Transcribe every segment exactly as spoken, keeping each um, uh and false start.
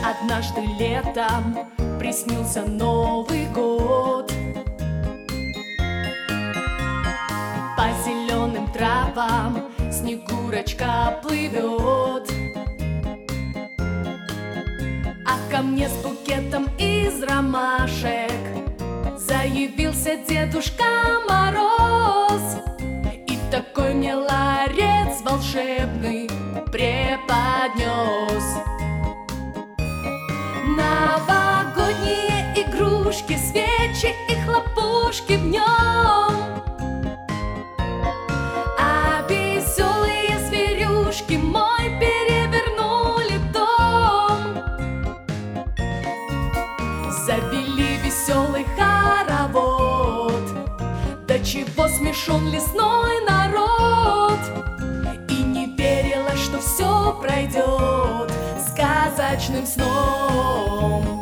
Однажды летом приснился Новый год. По зеленым травам Снегурочка плывет, а ко мне с букетом из ромашек заявился Дедушка Мороз. И такой мне ларец волшебный преподнес. Новогодние игрушки, свечи и хлопушки в нем, а веселые зверюшки мой перевернули дом. Завели веселый хоровод, до чего смешон лесной народ. И не верилось, что все пройдет сказочным сном.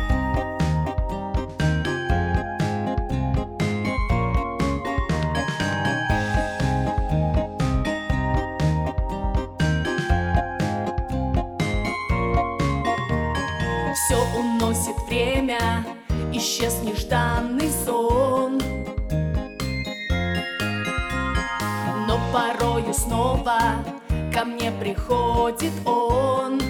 Все уносит время, исчез нежданный сон, но порою снова ко мне приходит он.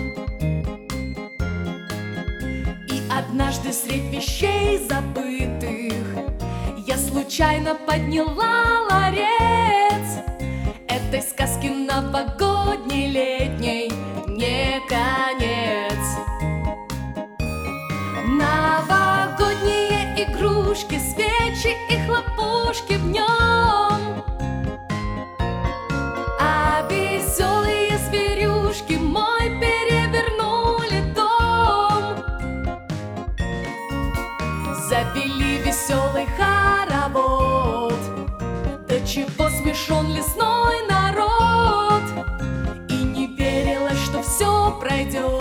И однажды средь вещей забытых я случайно подняла ларец этой сказки новогодней летней не конец. Новогодние игрушки, свечи и хлопушки в нем, а веселые зверюшки мой перевернули дом. Завели веселый хоровод, до чего смешон лесной народ. И не верилось, что все пройдет